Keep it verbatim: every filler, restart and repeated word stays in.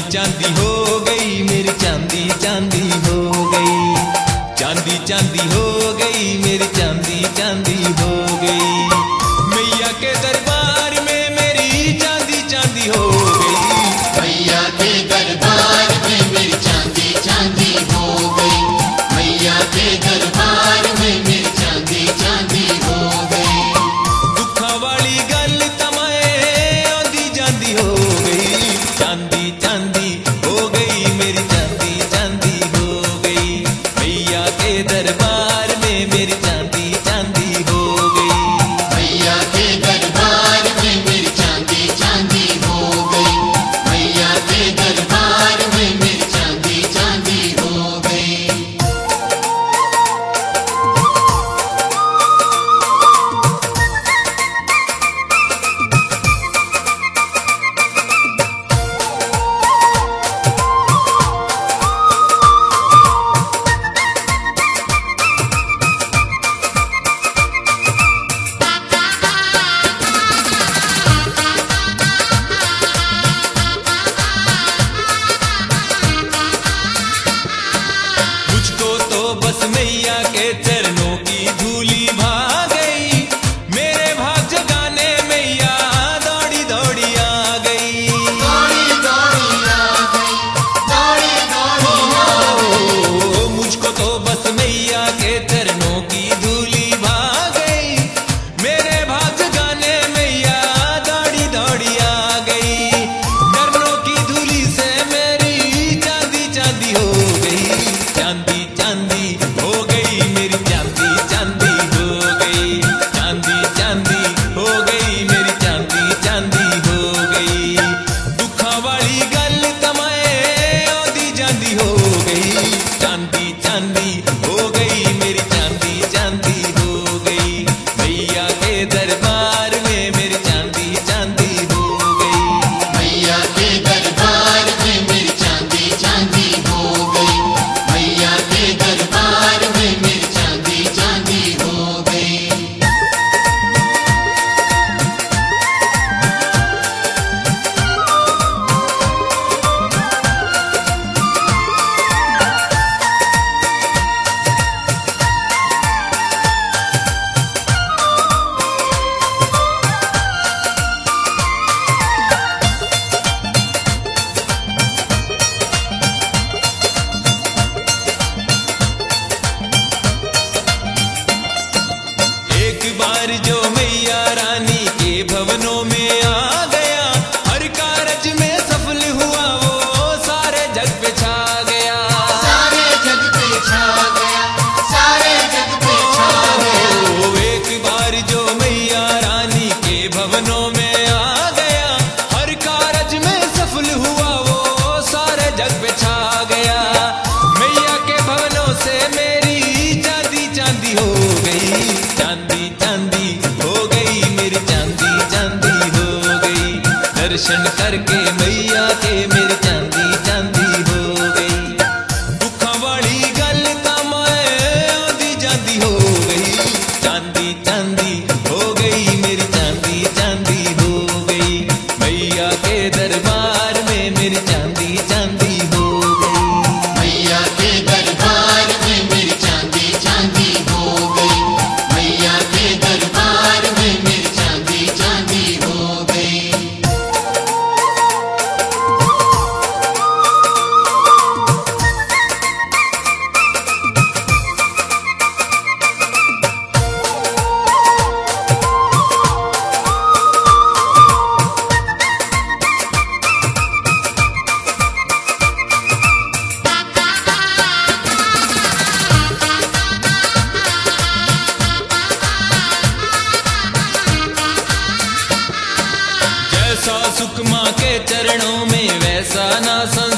चांदी हो गई मेरी चांदी चांदी हो गई, चांदी चांदी हो गई मेरी चांदी चांदी हो गई। मैया के दरबार में मेरी चांदी चांदी हो गई, मैया के दरबार में मेरी चांदी चांदी हो गई, मैया के दरबार में मेरी चांदी चांदी हो गई। दुखा वाली गल तमाए आंदी जांदी हो गई, चांदी चांदी हो गई मेरी चांदी चांदी हो गई। मैया के दरबार में मेरी चांदी चांदी हो गई, मैया के दरबार में मेरी चांदी चांदी हो गई, मैया के दरबार में मेरी चांदी चांदी हो गई। मुझको तो बस मैया के चरणों की धूली भा गई, मेरे भाग जगाने मैया दौड़ी दौड़ी आ गई। दौड़ी दौड़ी आ गई, दौड़ी दौड़ी आ गई। ओ, मुझको तो बस मैया के चरणों की धूली भा गई, मेरे भाग जगाने मैया दौड़ी दौड़ी आ गई। चरणों की धूली से मेरी चांदी चांदी हो गई, चांदी चांदी हो गई मेरी चांदी चांदी हो गई, चांदी चांदी हो गई मेरी चांदी चांदी हो गई। दुखा वाली गल तमाए आंदी जांदी हो गई, चांदी चांदी हो गई मेरी चांदी चांदी हो गई। मैया के दरबार में मेरी चांदी चांदी हो गई, मैया के दरबार में मेरी चांदी चांदी हो गई, मैया के दरबार में मेरी चांदी चांदी हो गई। एक बार जो मैया रानी के भवनों में आ गया, हर कारज में सफल हुआ वो सारे जग पे छा गया। सारे जग पे छा गया, सारे जग पे छा गया। ओ, एक बार जो मैया रानी के भवनों में आ गया, हर कारज में सफल हुआ वो सारे जग पे छा गया। मैया के भवनों से मेरी चांदी चांदी हो गई, चांदी चांदी हो गई मेरी चांदी चांदी हो गई। दर्शन करके मैया के मेरी चांदी चांदी हो गई। दुखा वाली गल तमाए आंदी जांदी हो गई, चांदी चांदी हो गई मेरी चांदी चांदी हो गई। मैया के दरबार में मेरी चांदी चांदी हो गई, मैया के दरबार में मेरी चांदी चांदी हो गई, मैया के दरबार में मेरी चांदी चांदी हो गई। जैसा सुख माँ के चरणों में वैसा ना